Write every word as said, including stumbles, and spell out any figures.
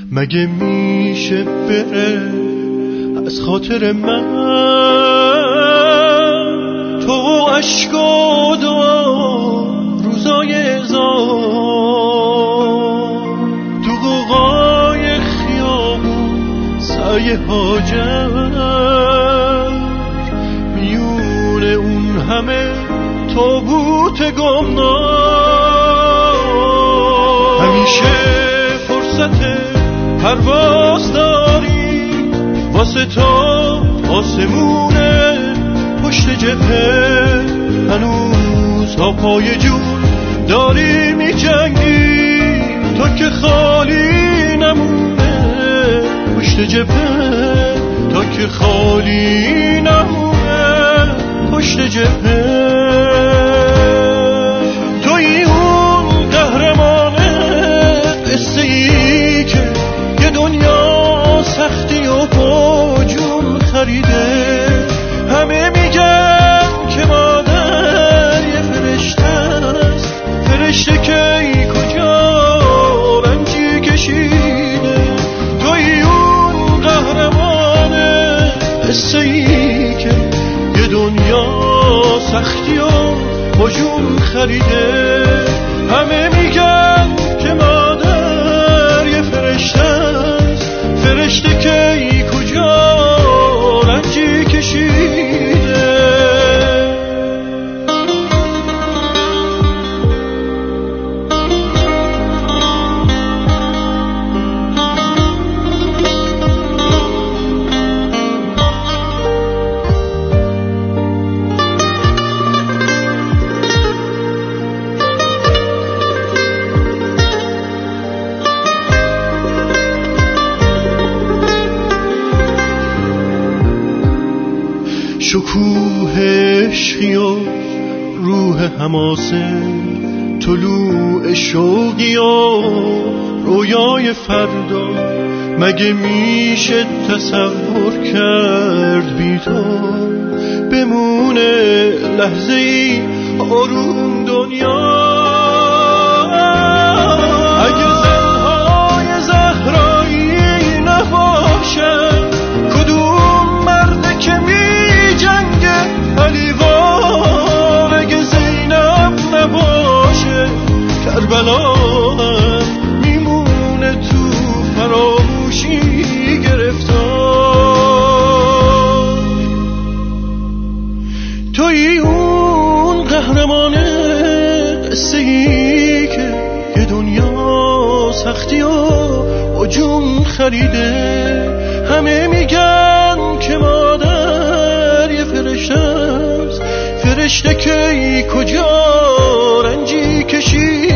مگه میشه بره از خاطر من تو و عشق و دعا روزای ازار تو قوقای خیابون سایه هاجر میون اون همه تابوت گمنام همیشه فرصت پرواز داری واسه تا آسمونه پشت جبهه هنوز تا پای جون داری می جنگی تا که خالی نمونه پشت جبهه تا که خالی نمونه پشت جبهه توی اون قهرمانه قصه ای که یه دنیا سختی و با جون خریده همه میگن که مادر یه فرشته است فرشته که ای کجا رنجی کشیده توی اون قهرمانه قصه ای که یه دنیا سختی و با جون خریده همه میگن که مادر یه فرشته است فرشته که ای کجا رنجی کشیده شکوه عشقی و روح حماسه طلوع شوقی و رویای فردا مگه میشه تصور کرد بی تو بمونه لحظه ای آروم دنیا اگه زنهای زهرایی نباشن کدوم مرده که می جنگ علیوار اگه زینب نباشه کربلا میمونه تو فراموشی گرفتار توی اون قهرمانه قصه ای که یه دنیا سختی و با جون خریده همه میگن که مادر یه فرشته است فرشته که ای کجا رنجی کشید